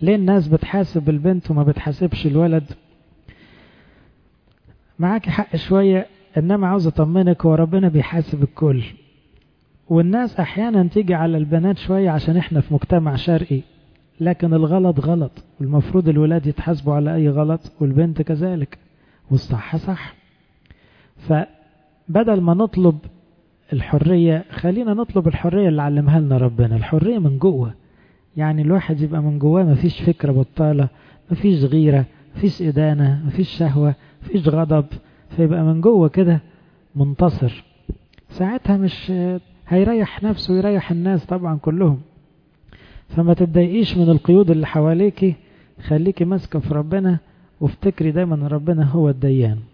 ليه الناس بتحاسب البنت وما بتحاسبش الولد؟ معاك حق شوية، انما عاوز اطمنك هو ربنا بيحاسب الكل. والناس احيانا تيجي على البنات شوية عشان احنا في مجتمع شرقي، لكن الغلط غلط، والمفروض الولاد يتحاسبوا على اي غلط والبنت كذلك، والصح صح. فبدل ما نطلب الحرية خلينا نطلب الحرية اللي علمها لنا ربنا، الحرية من جوه. يعني الواحد يبقى من جواه مفيش فكرة بطالة، مفيش غيرة، مفيش إدانة، مفيش شهوة، مفيش غضب، فيبقى من جوه كده منتصر. ساعتها مش هيريح نفسه ويريح الناس طبعا كلهم. فما تتضايقيش من القيود اللي حواليكي، خليكي ماسكة في ربنا، وافتكري دايما ربنا هو الديان.